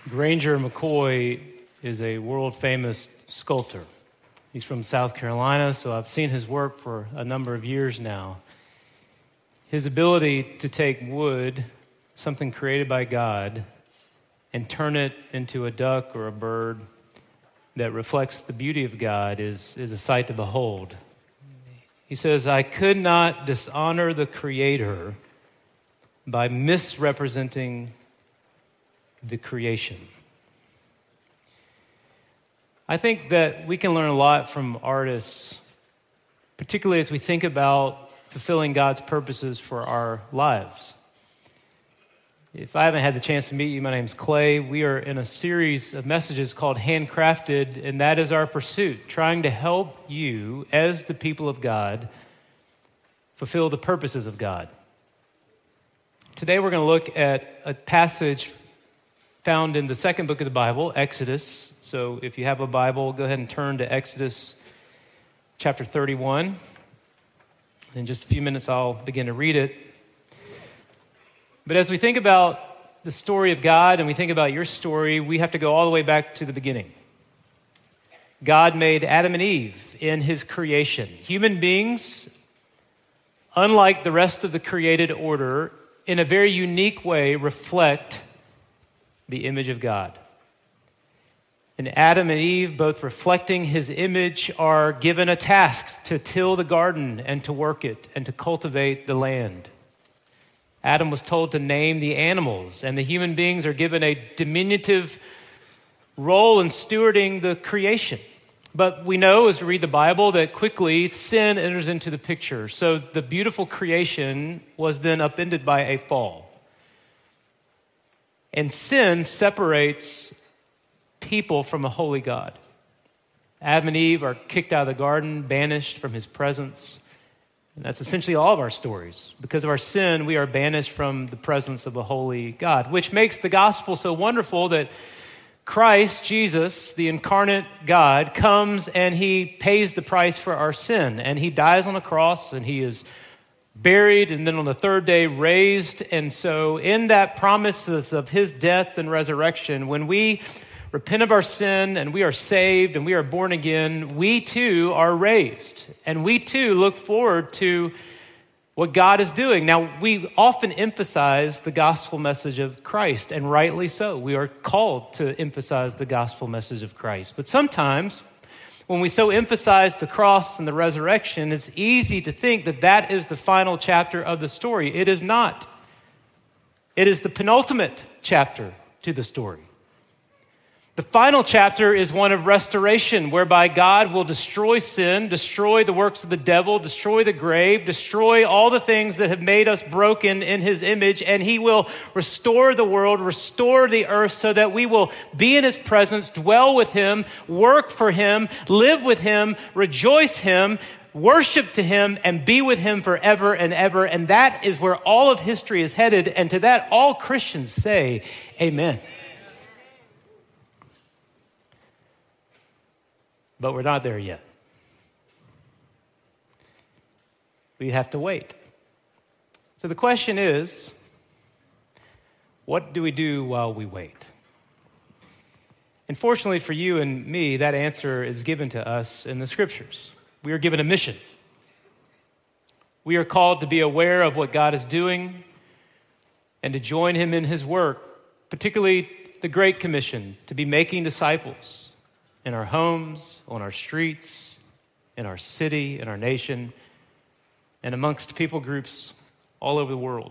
Granger McCoy is a world-famous sculptor. He's from South Carolina, so I've seen his work for a number of years now. His ability to take wood, something created by God, and turn it into a duck or a bird that reflects the beauty of God is a sight to behold. He says, I could not dishonor the Creator by misrepresenting the creation. I think that we can learn a lot from artists, particularly as we think about fulfilling God's purposes for our lives. If I haven't had the chance to meet you, my name's Clay. We are in a series of messages called Handcrafted, and that is our pursuit, trying to help you, as the people of God, fulfill the purposes of God. Today we're going to look at a passage found in the second book of the Bible, Exodus. So if you have a Bible, go ahead and turn to Exodus chapter 31. In just a few minutes, I'll begin to read it. But as we think about the story of God and we think about your story, we have to go all the way back to the beginning. God made Adam and Eve in his creation. Human beings, unlike the rest of the created order, in a very unique way reflect the image of God. And Adam and Eve, both reflecting his image, are given a task to till the garden and to work it and to cultivate the land. Adam was told to name the animals, and the human beings are given a diminutive role in stewarding the creation. But we know as we read the Bible that quickly sin enters into the picture. So the beautiful creation was then upended by a fall. And sin separates people from a holy God. Adam and Eve are kicked out of the garden, banished from his presence. And that's essentially all of our stories. Because of our sin, we are banished from the presence of a holy God, which makes the gospel so wonderful that Christ, Jesus, the incarnate God, comes and he pays the price for our sin. And he dies on the cross and he is buried, and then on the third day raised. And so in that promises of his death and resurrection, when we repent of our sin and we are saved and we are born again, we too are raised. And we too look forward to what God is doing. Now, we often emphasize the gospel message of Christ, and rightly so. We are called to emphasize the gospel message of Christ. But sometimes when we so emphasize the cross and the resurrection, it's easy to think that that is the final chapter of the story. It is not. It is the penultimate chapter to the story. The final chapter is one of restoration, whereby God will destroy sin, destroy the works of the devil, destroy the grave, destroy all the things that have made us broken in his image, and he will restore the world, restore the earth so that we will be in his presence, dwell with him, work for him, live with him, rejoice him, worship to him, and be with him forever and ever. And that is where all of history is headed, and to that all Christians say, amen. But we're not there yet. We have to wait. So the question is, what do we do while we wait? And fortunately for you and me, that answer is given to us in the scriptures. We are given a mission. We are called to be aware of what God is doing and to join him in his work, particularly the Great Commission, to be making disciples in our homes, on our streets, in our city, in our nation, and amongst people groups all over the world.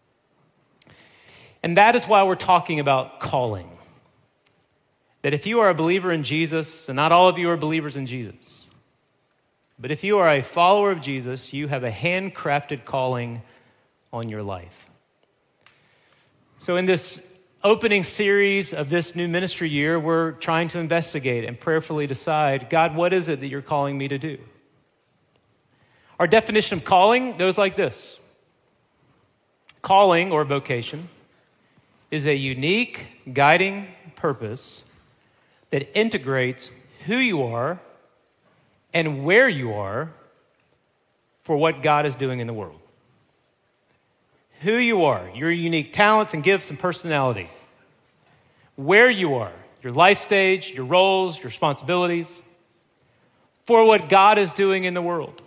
And that is why we're talking about calling. That if you are a believer in Jesus, and not all of you are believers in Jesus, but if you are a follower of Jesus, you have a handcrafted calling on your life. So in this opening series of this new ministry year, we're trying to investigate and prayerfully decide, God, what is it that you're calling me to do? Our definition of calling goes like this. Calling, or vocation, is a unique guiding purpose that integrates who you are and where you are for what God is doing in the world. Who you are, your unique talents and gifts and personality, where you are, your life stage, your roles, your responsibilities, for what God is doing in the world.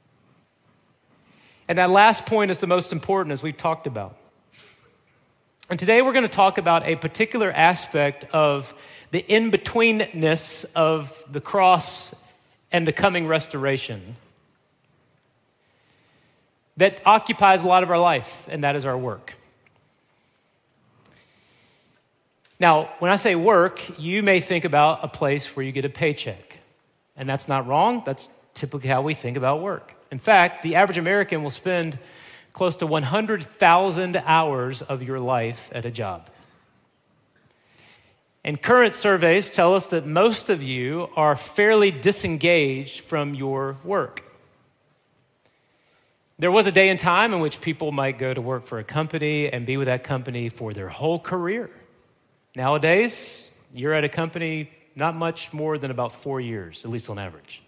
And that last point is the most important, as we've talked about. And today we're going to talk about a particular aspect of the in-betweenness of the cross and the coming restoration that occupies a lot of our life, and that is our work. Now, when I say work, you may think about a place where you get a paycheck. And that's not wrong. That's typically how we think about work. In fact, the average American will spend close to 100,000 hours of your life at a job. And current surveys tell us that most of you are fairly disengaged from your work. There was a day and time in which people might go to work for a company and be with that company for their whole career. Nowadays, you're at a company not much more than about 4 years, at least on average.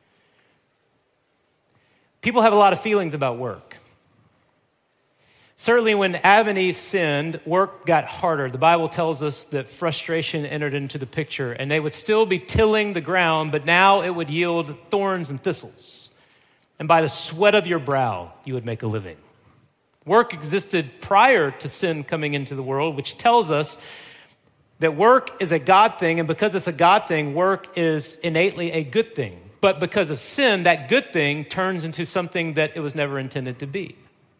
People have a lot of feelings about work. Certainly when Adam and Eve sinned, work got harder. The Bible tells us that frustration entered into the picture, and they would still be tilling the ground, but now it would yield thorns and thistles. And by the sweat of your brow, you would make a living. Work existed prior to sin coming into the world, which tells us that work is a God thing, and because it's a God thing, work is innately a good thing. But because of sin, that good thing turns into something that it was never intended to be.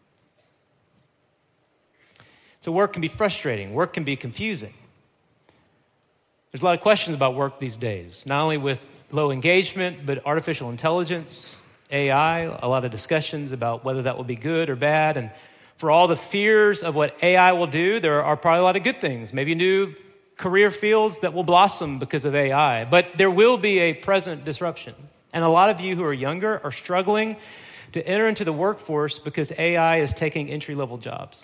So work can be frustrating. Work can be confusing. There's a lot of questions about work these days, not only with low engagement, but artificial intelligence, AI, a lot of discussions about whether that will be good or bad. And for all the fears of what AI will do, there are probably a lot of good things, maybe new career fields that will blossom because of AI. But there will be a present disruption. And a lot of you who are younger are struggling to enter into the workforce because AI is taking entry-level jobs.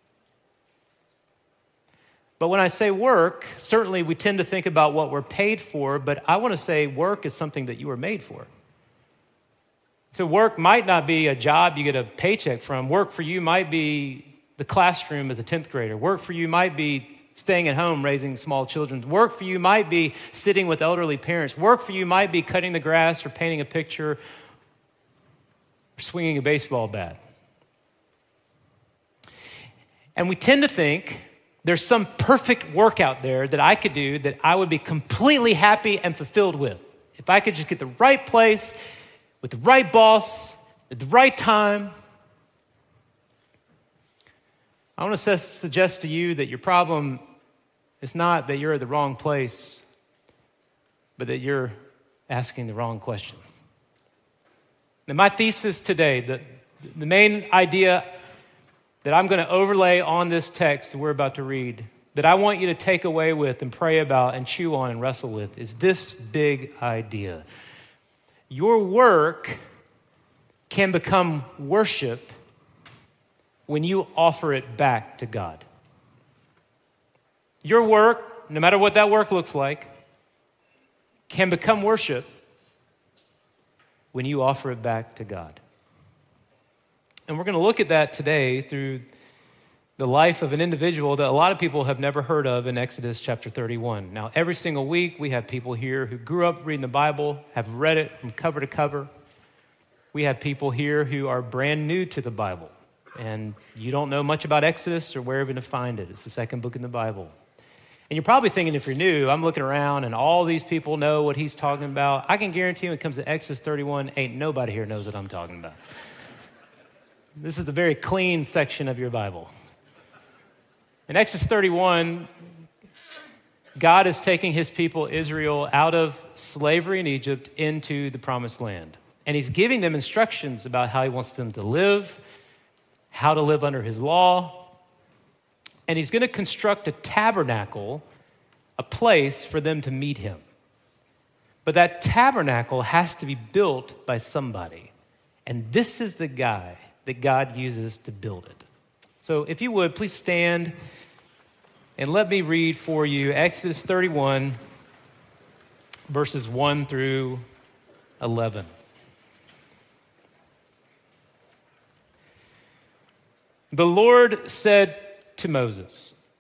But when I say work, certainly we tend to think about what we're paid for, but I want to say work is something that you were made for. So work might not be a job you get a paycheck from. Work for you might be the classroom as a 10th grader. Work for you might be staying at home raising small children. Work for you might be sitting with elderly parents. Work for you might be cutting the grass or painting a picture or swinging a baseball bat. And we tend to think there's some perfect work out there that I could do that I would be completely happy and fulfilled with. If I could just get the right place, with the right boss, at the right time. I want to suggest to you that your problem is not that you're at the wrong place, but that you're asking the wrong question. Now, my thesis today, the main idea that I'm going to overlay on this text that we're about to read, that I want you to take away with and pray about and chew on and wrestle with, is this big idea. Your work can become worship when you offer it back to God. Your work, no matter what that work looks like, can become worship when you offer it back to God. And we're going to look at that today through the life of an individual that a lot of people have never heard of in Exodus chapter 31. Now, every single week we have people here who grew up reading the Bible, have read it from cover to cover. We have people here who are brand new to the Bible, and you don't know much about Exodus or where even to find it. It's the second book in the Bible. And you're probably thinking, if you're new, I'm looking around and all these people know what he's talking about. I can guarantee when it comes to Exodus 31, ain't nobody here knows what I'm talking about. This is the very clean section of your Bible. In Exodus 31, God is taking his people, Israel, out of slavery in Egypt into the promised land. And he's giving them instructions about how he wants them to live, how to live under his law. And he's going to construct a tabernacle, a place for them to meet him. But that tabernacle has to be built by somebody. And this is the guy that God uses to build it. So if you would, please stand and let me read for you Exodus 31, verses 1 through 11. The Lord said to Moses,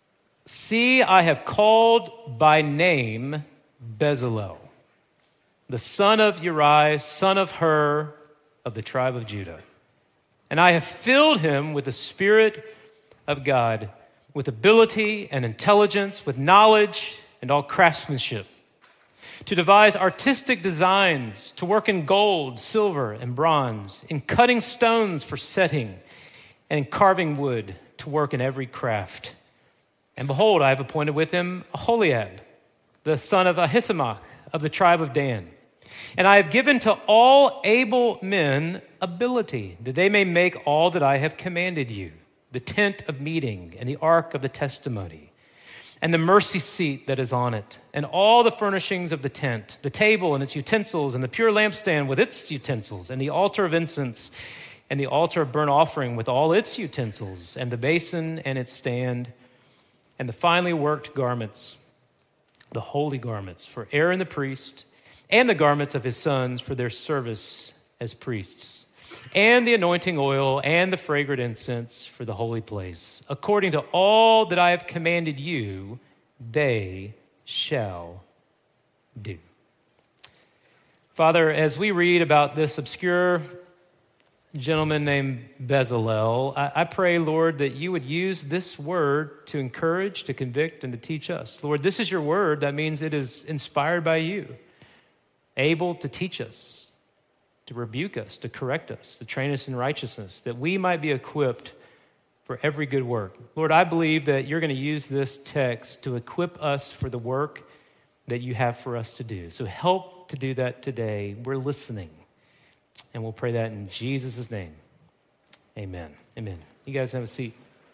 See, I have called by name Bezalel, the son of Uri, son of Hur, of the tribe of Judah. And I have filled him with the Spirit of God, with ability and intelligence, with knowledge and all craftsmanship, to devise artistic designs, to work in gold, silver, and bronze, in cutting stones for setting, and in carving wood, to work in every craft. And behold, I have appointed with him Aholiab, the son of Ahisamach, of the tribe of Dan. And I have given to all able men ability, that they may make all that I have commanded you, the tent of meeting, and the ark of the testimony, and the mercy seat that is on it, and all the furnishings of the tent, the table and its utensils, and the pure lampstand with its utensils, and the altar of incense, and the altar of burnt offering with all its utensils, and the basin and its stand, and the finely worked garments, the holy garments for Aaron the priest, and the garments of his sons for their service as priests, and the anointing oil and the fragrant incense for the holy place. According to all that I have commanded you, they shall do. Father, as we read about this obscure gentleman named Bezalel, I pray, Lord, that you would use this word to encourage, to convict, and to teach us. Lord, this is your word. That means it is inspired by you, able to teach us, to rebuke us, to correct us, to train us in righteousness, that we might be equipped for every good work. Lord, I believe that you're going to use this text to equip us for the work that you have for us to do. So help to do that today. We're listening. And we'll pray that in Jesus' name. Amen. Amen. You guys have a seat.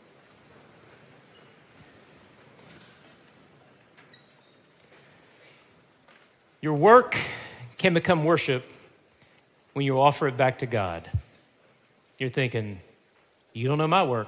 Your work can become worship when you offer it back to God. You're thinking, you don't know my work.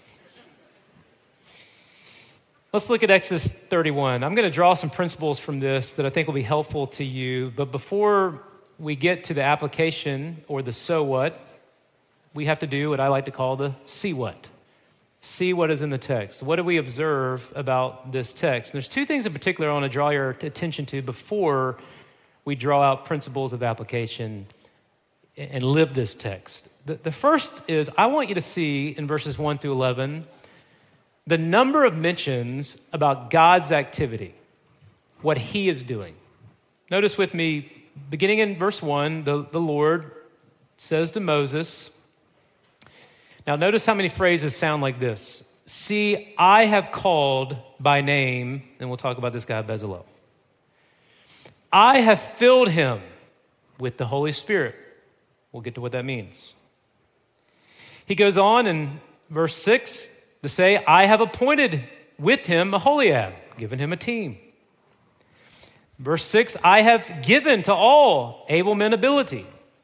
Let's look at Exodus 31. I'm going to draw some principles from this that I think will be helpful to you. But before we get to the application or the so what, we have to do what I like to call the see what. See what is in the text. What do we observe about this text? And there's two things in particular I want to draw your attention to before we draw out principles of application and live this text. The first is I want you to see in verses 1 through 11 the number of mentions about God's activity, what he is doing. Notice with me, beginning in verse 1, the Lord says to Moses, now notice how many phrases sound like this. See, I have called by name, and we'll talk about this guy Bezalel. I have filled him with the Holy Spirit. We'll get to what that means. He goes on in verse 6 to say, I have appointed with him Aholiab, given him a team. Verse 6, I have given to all able men ability.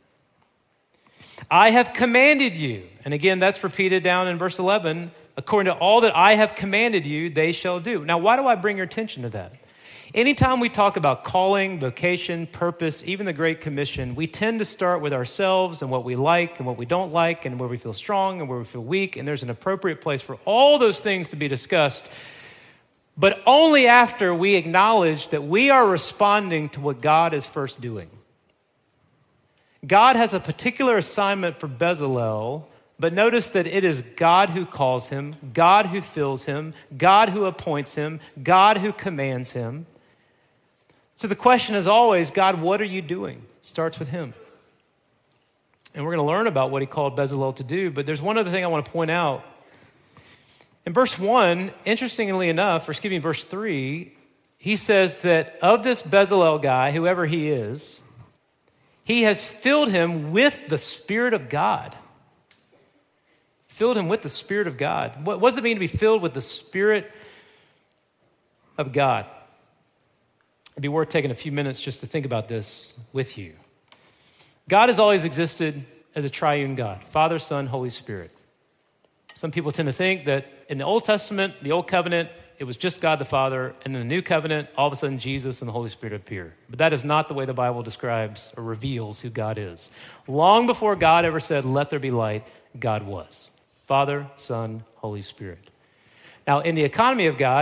I have commanded you. And again, that's repeated down in verse 11. According to all that I have commanded you, they shall do. Now, why do I bring your attention to that? Anytime we talk about calling, vocation, purpose, even the Great Commission, we tend to start with ourselves and what we like and what we don't like and where we feel strong and where we feel weak. And there's an appropriate place for all those things to be discussed, but only after we acknowledge that we are responding to what God is first doing. God has a particular assignment for Bezalel, but notice that it is God who calls him, God who fills him, God who appoints him, God who commands him. So the question is always, God, what are you doing? It starts with him. And we're going to learn about what he called Bezalel to do, but there's one other thing I want to point out. In verse 1, interestingly enough, verse 3, he says that of this Bezalel guy, whoever he is, he has filled him with the Spirit of God. Filled him with the Spirit of God. What does it mean to be filled with the Spirit of God? It'd be worth taking a few minutes just to think about this with you. God has always existed as a triune God, Father, Son, Holy Spirit. Some people tend to think that in the Old Testament, the Old Covenant, it was just God the Father, and in the New Covenant, all of a sudden Jesus and the Holy Spirit appear. But that is not the way the Bible describes or reveals who God is. Long before God ever said, let there be light, God was. Father, Son, Holy Spirit. Now, in the economy of God,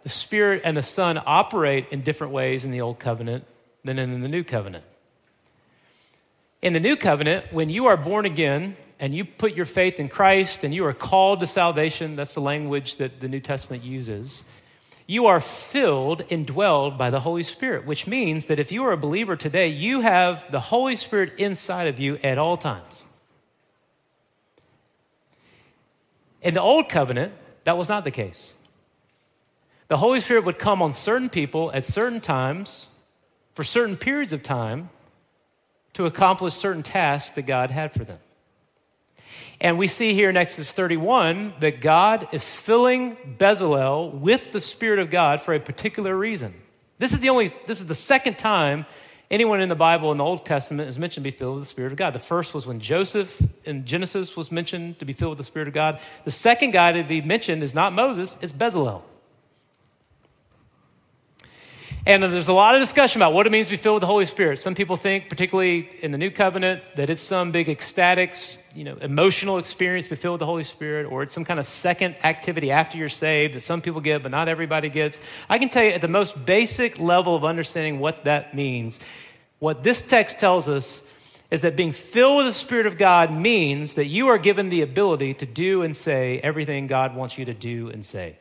the Spirit and the Son operate in different ways in the Old Covenant than in the New Covenant. In the New Covenant, when you are born again and you put your faith in Christ and you are called to salvation, that's the language that the New Testament uses, you are filled, indwelled by the Holy Spirit, which means that if you are a believer today, you have the Holy Spirit inside of you at all times. In the Old Covenant, that was not the case. The Holy Spirit would come on certain people at certain times for certain periods of time to accomplish certain tasks that God had for them. And we see here in Exodus 31 that God is filling Bezalel with the Spirit of God for a particular reason. This is the second time anyone in the Bible in the Old Testament is mentioned to be filled with the Spirit of God. The first was when Joseph in Genesis was mentioned to be filled with the Spirit of God. The second guy to be mentioned is not Moses, it's Bezalel. And there's a lot of discussion about what it means to be filled with the Holy Spirit. Some people think, particularly in the New Covenant, that it's some big ecstatic, emotional experience to be filled with the Holy Spirit, or it's some kind of second activity after you're saved that some people get, but not everybody gets. I can tell you at the most basic level of understanding what that means, what this text tells us is that being filled with the Spirit of God means that you are given the ability to do and say everything God wants you to do and say.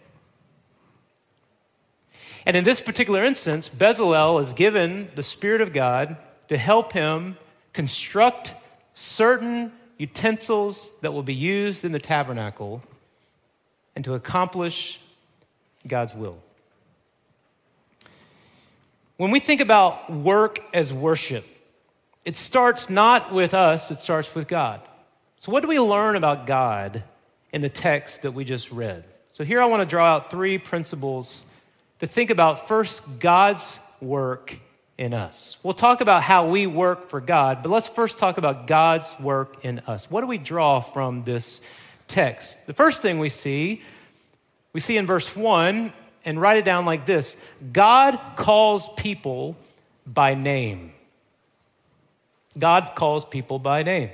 And in this particular instance, Bezalel is given the Spirit of God to help him construct certain utensils that will be used in the tabernacle and to accomplish God's will. When we think about work as worship, it starts not with us, it starts with God. So what do we learn about God in the text that we just read? So here I want to draw out three principles to think about. First, God's work in us. We'll talk about how we work for God, but let's first talk about God's work in us. What do we draw from this text? The first thing we see in verse 1, and write it down like this: God calls people by name. God calls people by name.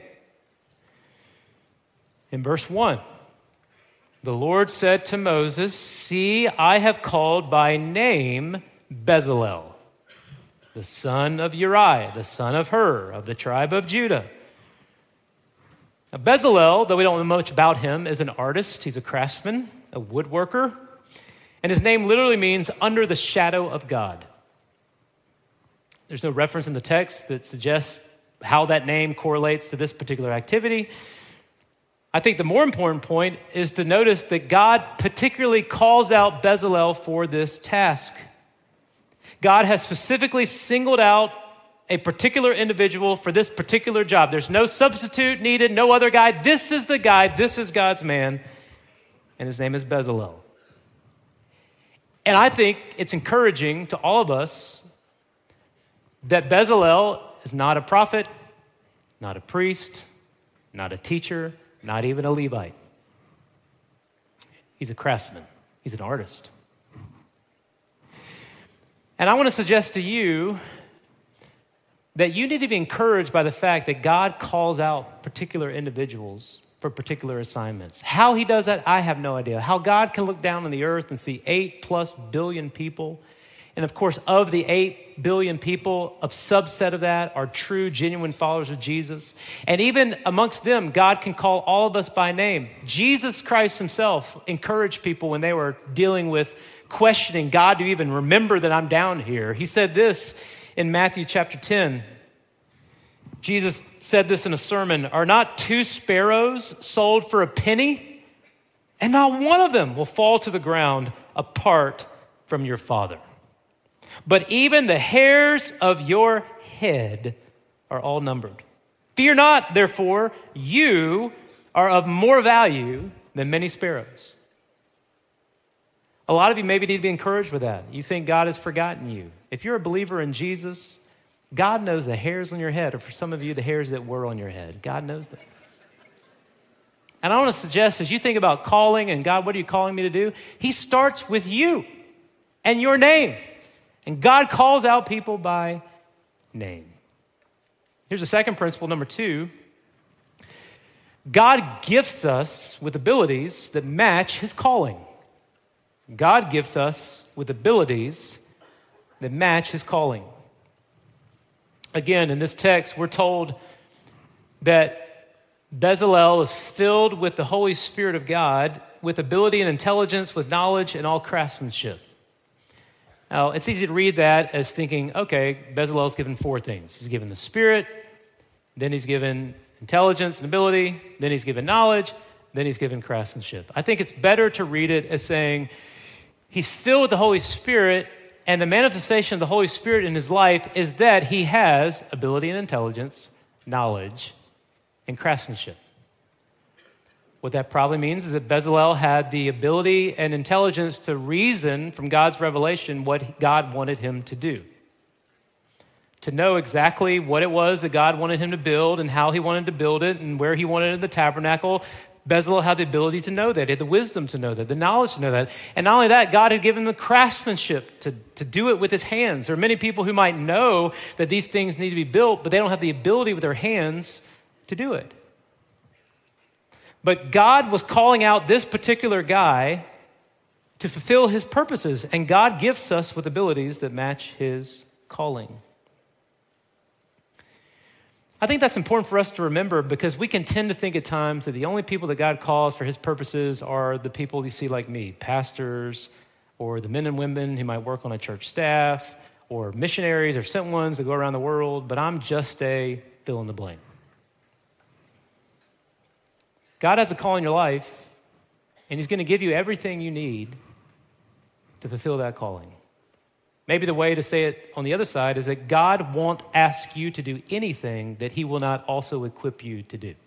In verse 1, the Lord said to Moses, "See, I have called by name Bezalel, the son of Uriah, the son of Hur, of the tribe of Judah." Now, Bezalel, though we don't know much about him, is an artist. He's a craftsman, a woodworker. And his name literally means under the shadow of God. There's no reference in the text that suggests how that name correlates to this particular activity. I think the more important point is to notice that God particularly calls out Bezalel for this task. God has specifically singled out a particular individual for this particular job. There's no substitute needed, no other guy. This is the guy, this is God's man, and his name is Bezalel. And I think it's encouraging to all of us that Bezalel is not a prophet, not a priest, not a teacher, not even a Levite. He's a craftsman. He's an artist. And I want to suggest to you that you need to be encouraged by the fact that God calls out particular individuals for particular assignments. How he does that, I have no idea. How God can look down on the earth and see 8+ billion people. And of course, of the 8 billion people, a subset of that are true, genuine followers of Jesus. And even amongst them, God can call all of us by name. Jesus Christ himself encouraged people when they were dealing with questioning God to even remember that I'm down here. He said this in Matthew chapter 10. Jesus said this in a sermon: "Are not 2 sparrows sold for a penny? And not one of them will fall to the ground apart from your Father. But even the hairs of your head are all numbered. Fear not, therefore, you are of more value than many sparrows." A lot of you maybe need to be encouraged with that. You think God has forgotten you. If you're a believer in Jesus, God knows the hairs on your head, or for some of you, the hairs that were on your head. God knows that. And I want to suggest, as you think about calling and God, what are you calling me to do? He starts with you and your name. And God calls out people by name. Here's the second principle, number 2. God gifts us with abilities that match his calling. God gifts us with abilities that match his calling. Again, in this text, we're told that Bezalel is filled with the Holy Spirit of God, with ability and intelligence, with knowledge and all craftsmanship. Now, it's easy to read that as thinking, okay, Bezalel's given four things. He's given the Spirit, then he's given intelligence and ability, then he's given knowledge, then he's given craftsmanship. I think it's better to read it as saying he's filled with the Holy Spirit, and the manifestation of the Holy Spirit in his life is that he has ability and intelligence, knowledge, and craftsmanship. What that probably means is that Bezalel had the ability and intelligence to reason from God's revelation what God wanted him to do. To know exactly what it was that God wanted him to build and how he wanted to build it and where he wanted the tabernacle. Bezalel had the ability to know that. He had the wisdom to know that, the knowledge to know that. And not only that, God had given him the craftsmanship to do it with his hands. There are many people who might know that these things need to be built, but they don't have the ability with their hands to do it. But God was calling out this particular guy to fulfill his purposes, and God gifts us with abilities that match his calling. I think that's important for us to remember because we can tend to think at times that the only people that God calls for his purposes are the people you see like me, pastors, or the men and women who might work on a church staff, or missionaries or sent ones that go around the world, but I'm just a fill in the blank. God has a call in your life, and he's going to give you everything you need to fulfill that calling. Maybe the way to say it on the other side is that God won't ask you to do anything that he will not also equip you to do.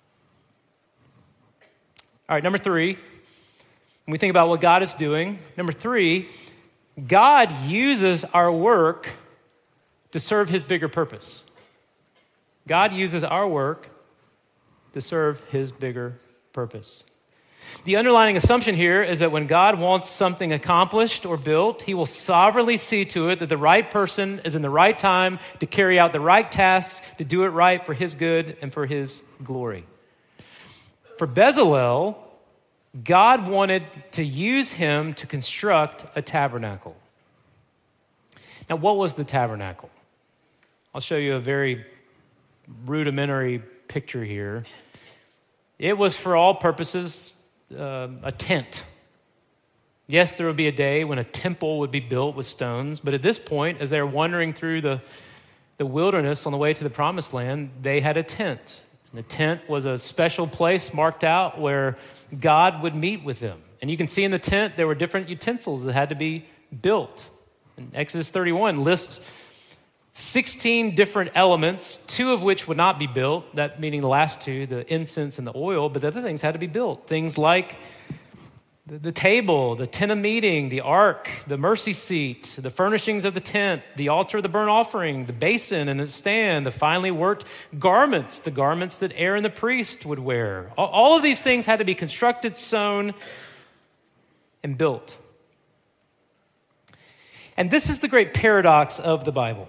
All right, number three, when we think about what God is doing, number three, God uses our work to serve his bigger purpose. God uses our work to serve his bigger purpose. The underlying assumption here is that when God wants something accomplished or built, he will sovereignly see to it that the right person is in the right time to carry out the right tasks, to do it right for his good and for his glory. For Bezalel, God wanted to use him to construct a tabernacle. Now, what was the tabernacle? I'll show you a very rudimentary picture here. It was, for all purposes, a tent. Yes, there would be a day when a temple would be built with stones, but at this point, as they were wandering through the wilderness on the way to the promised land, they had a tent. And the tent was a special place marked out where God would meet with them. And you can see in the tent, there were different utensils that had to be built. And Exodus 31 lists 16 different elements, 2 of which would not be built, that meaning the last 2, the incense and the oil, but the other things had to be built. Things like the table, the tent of meeting, the ark, the mercy seat, the furnishings of the tent, the altar of the burnt offering, the basin and its stand, the finely worked garments, the garments that Aaron the priest would wear. All of these things had to be constructed, sewn, and built. And this is the great paradox of the Bible.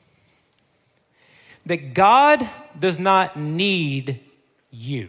That God does not need you,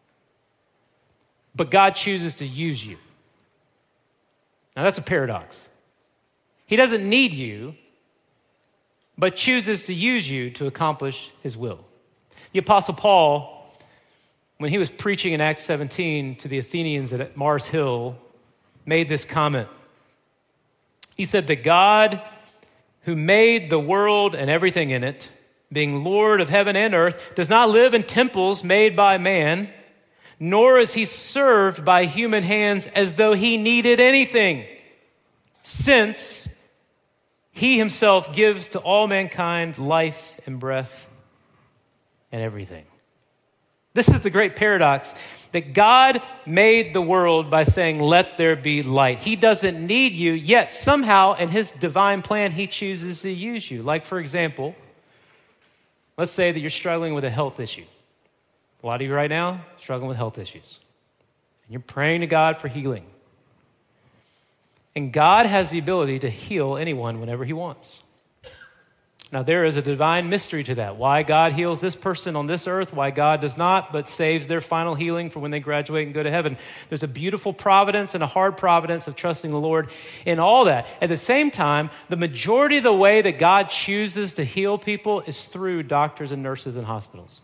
but God chooses to use you. Now that's a paradox. He doesn't need you, but chooses to use you to accomplish his will. The Apostle Paul, when he was preaching in Acts 17 to the Athenians at Mars Hill, made this comment. He said that God, who made the world and everything in it, being Lord of heaven and earth, does not live in temples made by man, nor is he served by human hands as though he needed anything, since he himself gives to all mankind life and breath and everything. This is the great paradox, that God made the world by saying, let there be light. He doesn't need you, yet somehow in his divine plan, he chooses to use you. Like, for example, let's say that you're struggling with a health issue. A lot of you right now struggling with health issues. And you're praying to God for healing. And God has the ability to heal anyone whenever he wants. Now, there is a divine mystery to that. Why God heals this person on this earth, why God does not, but saves their final healing for when they graduate and go to heaven. There's a beautiful providence and a hard providence of trusting the Lord in all that. At the same time, the majority of the way that God chooses to heal people is through doctors and nurses and hospitals.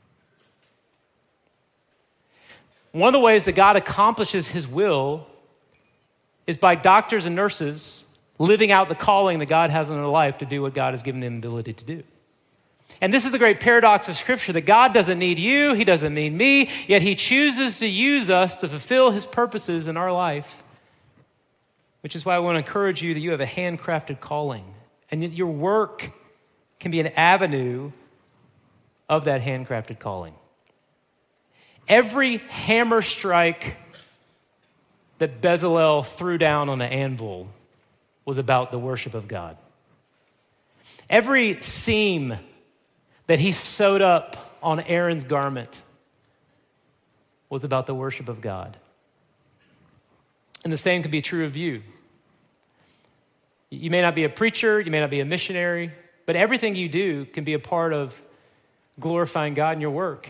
One of the ways that God accomplishes his will is by doctors and nurses living out the calling that God has in their life to do what God has given them the ability to do. And this is the great paradox of Scripture, that God doesn't need you, he doesn't need me, yet he chooses to use us to fulfill his purposes in our life, which is why I want to encourage you that you have a handcrafted calling, and that your work can be an avenue of that handcrafted calling. Every hammer strike that Bezalel threw down on the anvil was about the worship of God. Every seam that he sewed up on Aaron's garment was about the worship of God. And the same can be true of you. You may not be a preacher, you may not be a missionary, but everything you do can be a part of glorifying God in your work.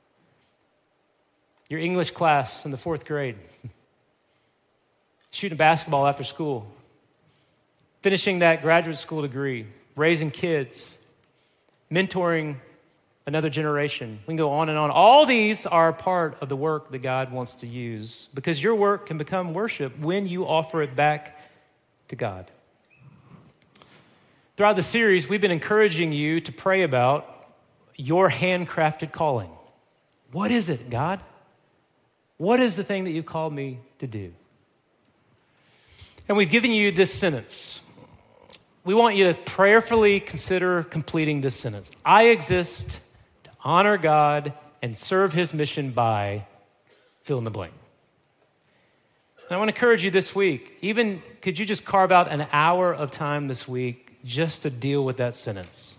Your English class in the 4th grade, shooting basketball after school, finishing that graduate school degree, raising kids, mentoring another generation. We can go on and on. All these are part of the work that God wants to use, because your work can become worship when you offer it back to God. Throughout the series, we've been encouraging you to pray about your handcrafted calling. What is it, God? What is the thing that you called me to do? And we've given you this sentence. We want you to prayerfully consider completing this sentence. I exist to honor God and serve his mission by fill in the blank. And I want to encourage you this week, even could you just carve out an hour of time this week just to deal with that sentence?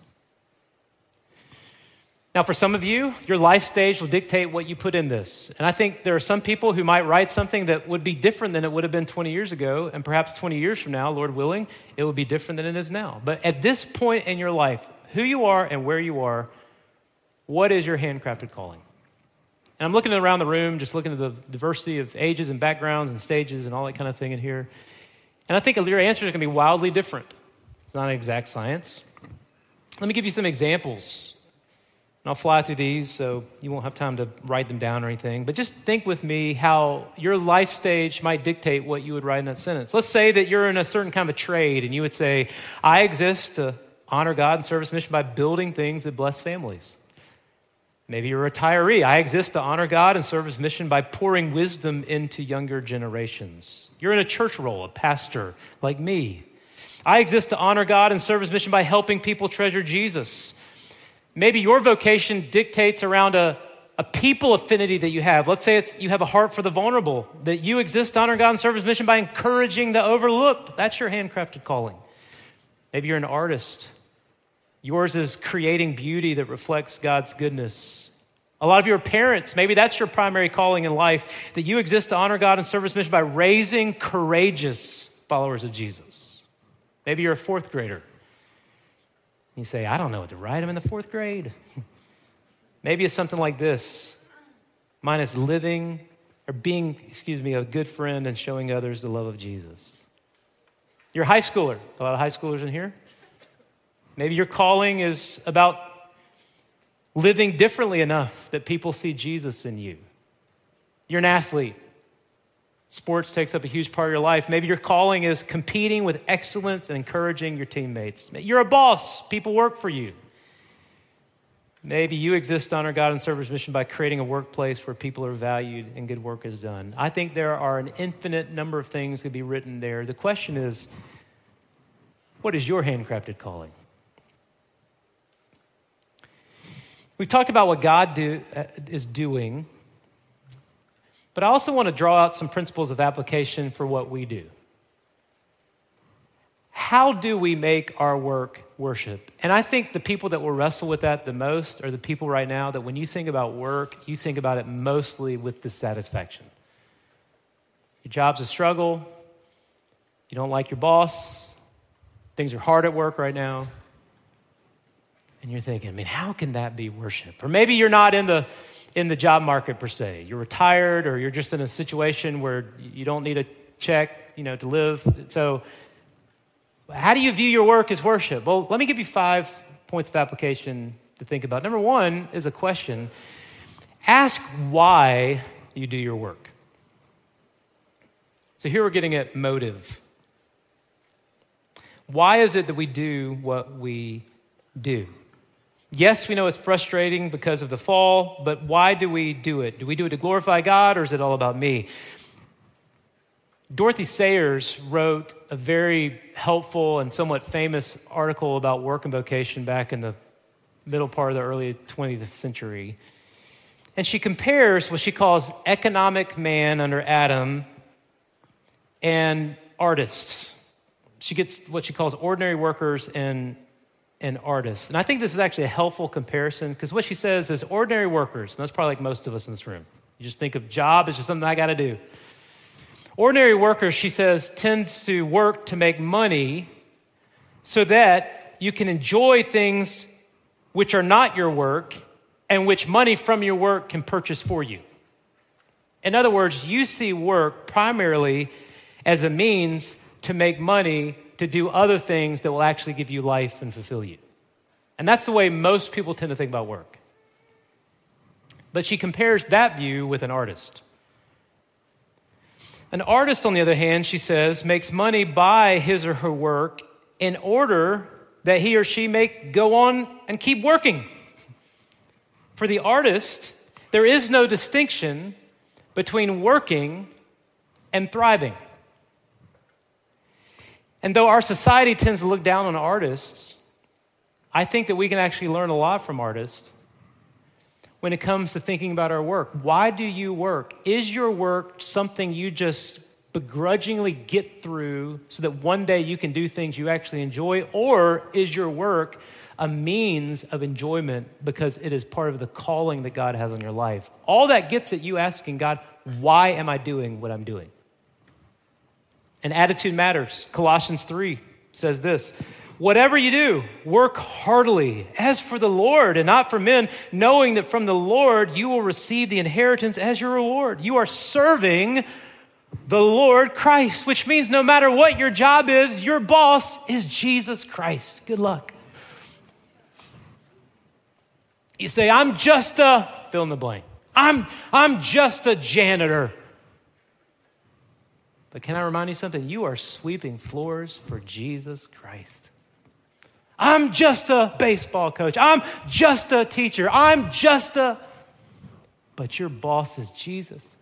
Now, for some of you, your life stage will dictate what you put in this. And I think there are some people who might write something that would be different than it would have been 20 years ago. And perhaps 20 years from now, Lord willing, it will be different than it is now. But at this point in your life, who you are and where you are, what is your handcrafted calling? And I'm looking around the room, just looking at the diversity of ages and backgrounds and stages and all that kind of thing in here. And I think your answer is going to be wildly different. It's not an exact science. Let me give you some examples. And I'll fly through these so you won't have time to write them down or anything. But just think with me how your life stage might dictate what you would write in that sentence. Let's say that you're in a certain kind of a trade and you would say, I exist to honor God and serve his mission by building things that bless families. Maybe you're a retiree. I exist to honor God and serve his mission by pouring wisdom into younger generations. You're in a church role, a pastor like me. I exist to honor God and serve his mission by helping people treasure Jesus. Maybe your vocation dictates around a people affinity that you have. Let's say you have a heart for the vulnerable, that you exist to honor God and serve his mission by encouraging the overlooked. That's your handcrafted calling. Maybe you're an artist. Yours is creating beauty that reflects God's goodness. A lot of you are parents. Maybe that's your primary calling in life, that you exist to honor God and serve his mission by raising courageous followers of Jesus. Maybe you're a 4th grader. You say, I don't know what to write. I'm in the 4th grade. Maybe it's something like this. Mine is living or being, a good friend and showing others the love of Jesus. You're a high schooler. A lot of high schoolers in here. Maybe your calling is about living differently enough that people see Jesus in you. You're an athlete. Sports takes up a huge part of your life. Maybe your calling is competing with excellence and encouraging your teammates. You're a boss. People work for you. Maybe you exist to honor God and serve his mission by creating a workplace where people are valued and good work is done. I think there are an infinite number of things that could be written there. The question is, what is your handcrafted calling? We've talked about what God is doing. But I also want to draw out some principles of application for what we do. How do we make our work worship? And I think the people that will wrestle with that the most are the people right now that when you think about work, you think about it mostly with dissatisfaction. Your job's a struggle. You don't like your boss. Things are hard at work right now. And you're thinking, man, how can that be worship? Or maybe you're not in the job market per se. You're retired, or you're just in a situation where you don't need a check, to live. So how do you view your work as worship? Well, let me give you 5 points of application to think about. Number 1 is a question. Ask why you do your work. So here we're getting at motive. Why is it that we do what we do? Yes, we know it's frustrating because of the fall, but why do we do it? Do we do it to glorify God, or is it all about me? Dorothy Sayers wrote a very helpful and somewhat famous article about work and vocation back in the middle part of the early 20th century. And she compares what she calls economic man under Adam and artists. She gets what she calls ordinary workers and artists. And I think this is actually a helpful comparison, because what she says is ordinary workers, and that's probably like most of us in this room. You just think of job as just something I got to do. Ordinary workers, she says, tends to work to make money so that you can enjoy things which are not your work and which money from your work can purchase for you. In other words, you see work primarily as a means to make money to do other things that will actually give you life and fulfill you. And that's the way most people tend to think about work. But she compares that view with an artist. An artist, on the other hand, she says, makes money by his or her work in order that he or she may go on and keep working. For the artist, there is no distinction between working and thriving. And though our society tends to look down on artists, I think that we can actually learn a lot from artists when it comes to thinking about our work. Why do you work? Is your work something you just begrudgingly get through so that one day you can do things you actually enjoy? Or is your work a means of enjoyment because it is part of the calling that God has on your life? All that gets at you asking God, why am I doing what I'm doing? And attitude matters. Colossians 3 says this: whatever you do, work heartily as for the Lord and not for men, knowing that from the Lord you will receive the inheritance as your reward. You are serving the Lord Christ, which means no matter what your job is, your boss is Jesus Christ. Good luck. You say, I'm just a fill in the blank. I'm just a janitor. But can I remind you something? You are sweeping floors for Jesus Christ. I'm just a baseball coach. I'm just a teacher. But your boss is Jesus.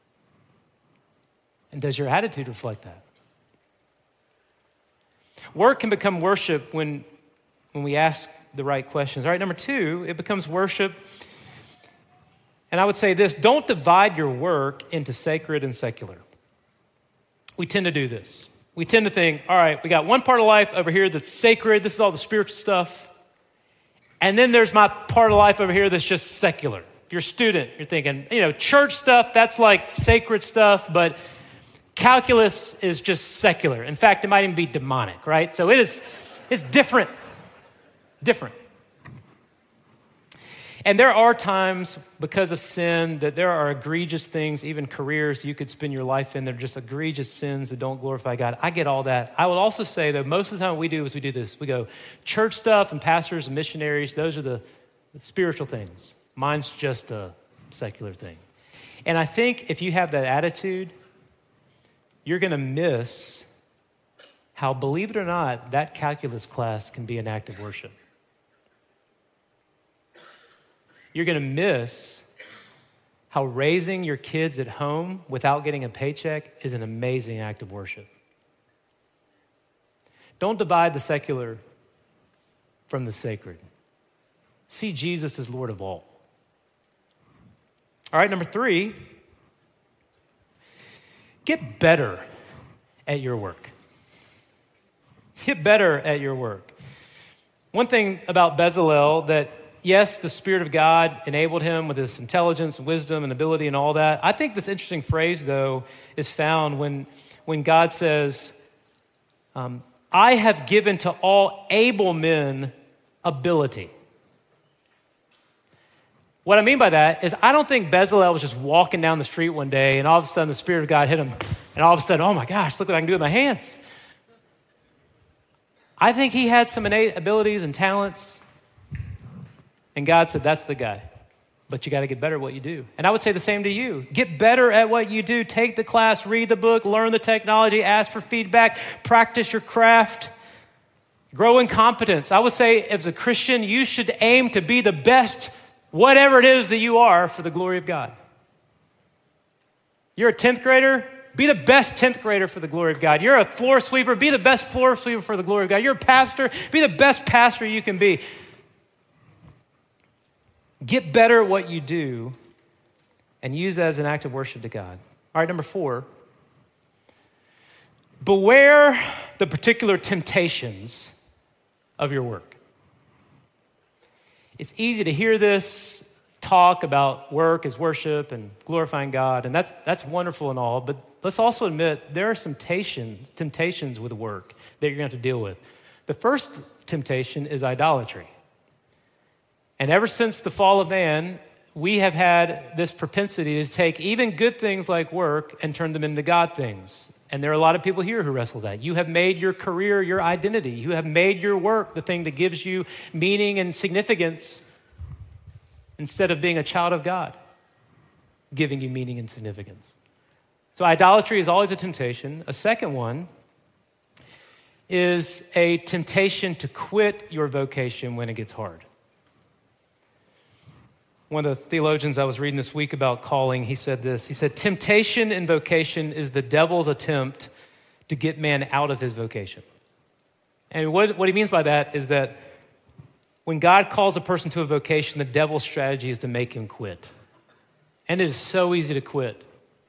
And does your attitude reflect that? Work can become worship when we ask the right questions. All right, number 2, it becomes worship. And I would say this: don't divide your work into sacred and secular. We tend to do this. We tend to think, all right, we got one part of life over here that's sacred. This is all the spiritual stuff. And then there's my part of life over here that's just secular. If you're a student, you're thinking, church stuff, that's like sacred stuff, but calculus is just secular. In fact, it might even be demonic, right? So it's different. Different. And there are times, because of sin, that there are egregious things, even careers you could spend your life in. They're just egregious sins that don't glorify God. I get all that. I would also say that most of the time what we do is we do this. We go, church stuff and pastors and missionaries, those are the spiritual things. Mine's just a secular thing. And I think if you have that attitude, you're going to miss how, believe it or not, that calculus class can be an act of worship. You're going to miss how raising your kids at home without getting a paycheck is an amazing act of worship. Don't divide the secular from the sacred. See Jesus as Lord of all. All right, number 3, get better at your work. Get better at your work. One thing about Bezalel that, yes, the Spirit of God enabled him with his intelligence, wisdom, and ability and all that. I think this interesting phrase, though, is found when God says, I have given to all able men ability. What I mean by that is I don't think Bezalel was just walking down the street one day and all of a sudden the Spirit of God hit him and all of a sudden, oh my gosh, look what I can do with my hands. I think he had some innate abilities and talents, and God said, that's the guy. But you got to get better at what you do. And I would say the same to you. Get better at what you do. Take the class, read the book, learn the technology, ask for feedback, practice your craft, grow in competence. I would say as a Christian, you should aim to be the best, whatever it is that you are, for the glory of God. You're a 10th grader, be the best 10th grader for the glory of God. You're a floor sweeper, be the best floor sweeper for the glory of God. You're a pastor, be the best pastor you can be. Get better at what you do and use that as an act of worship to God. All right, number 4. Beware the particular temptations of your work. It's easy to hear this talk about work as worship and glorifying God, and that's wonderful and all, but let's also admit there are some temptations with work that you're going to have to deal with. The first temptation is idolatry. And ever since the fall of man, we have had this propensity to take even good things like work and turn them into God things. And there are a lot of people here who wrestle with that. You have made your career your identity. You have made your work the thing that gives you meaning and significance instead of being a child of God, giving you meaning and significance. So idolatry is always a temptation. A second one is a temptation to quit your vocation when it gets hard. One of the theologians I was reading this week about calling, he said this. He said, temptation in vocation is the devil's attempt to get man out of his vocation. And what he means by that is that when God calls a person to a vocation, the devil's strategy is to make him quit. And it is so easy to quit.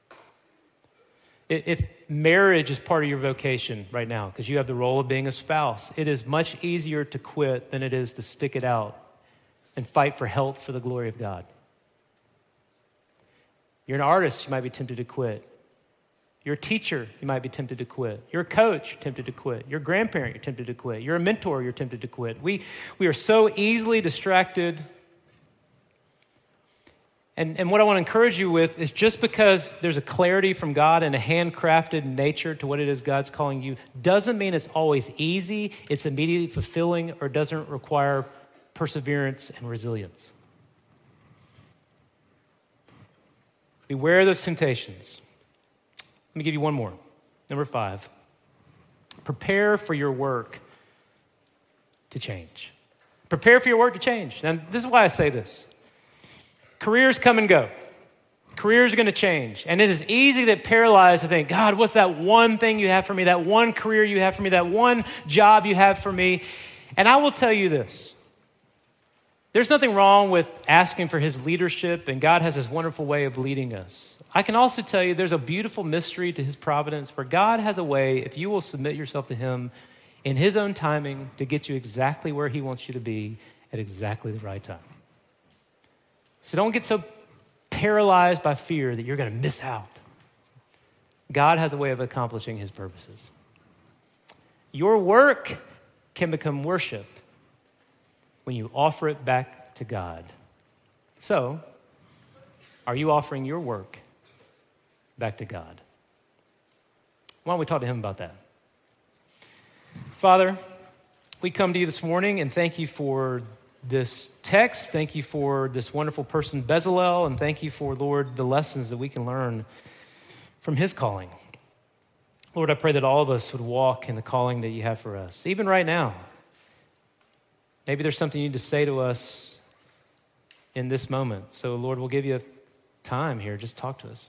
If marriage is part of your vocation right now, because you have the role of being a spouse, it is much easier to quit than it is to stick it out and fight for health for the glory of God. You're an artist, you might be tempted to quit. You're a teacher, you might be tempted to quit. You're a coach, tempted to quit. You're a grandparent, you're tempted to quit. You're a mentor, you're tempted to quit. We are so easily distracted. And what I want to encourage you with is just because there's a clarity from God and a handcrafted nature to what it is God's calling you, doesn't mean it's always easy, it's immediately fulfilling, or doesn't require perseverance and resilience. Beware of those temptations. Let me give you one more. Number 5. Prepare for your work to change. Prepare for your work to change. Now, this is why I say this. Careers come and go. Careers are going to change. And it is easy to get paralyzed to think, God, what's that one thing you have for me? That one career you have for me? That one job you have for me? And I will tell you this. There's nothing wrong with asking for his leadership, and God has this wonderful way of leading us. I can also tell you there's a beautiful mystery to his providence where God has a way, if you will submit yourself to him in his own timing, to get you exactly where he wants you to be at exactly the right time. So don't get so paralyzed by fear that you're going to miss out. God has a way of accomplishing his purposes. Your work can become worship when you offer it back to God. So, are you offering your work back to God? Why don't we talk to him about that? Father, we come to you this morning and thank you for this text. Thank you for this wonderful person, Bezalel, and thank you for, Lord, the lessons that we can learn from his calling. Lord, I pray that all of us would walk in the calling that you have for us, even right now. Maybe there's something you need to say to us in this moment. So, Lord, we'll give you time here. Just talk to us.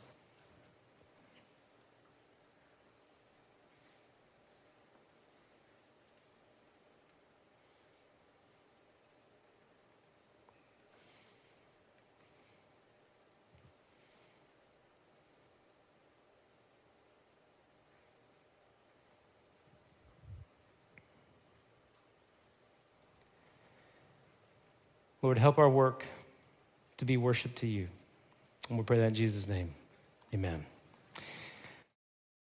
Lord, help our work to be worship to you. And we pray that in Jesus' name. Amen.